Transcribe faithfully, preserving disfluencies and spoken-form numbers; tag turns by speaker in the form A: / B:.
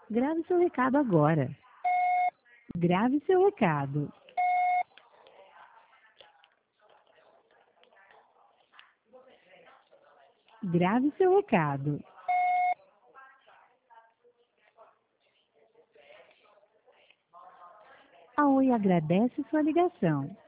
A: Grave seu recado agora. Grave seu recado. Grave seu recado. A Oi agradece sua ligação.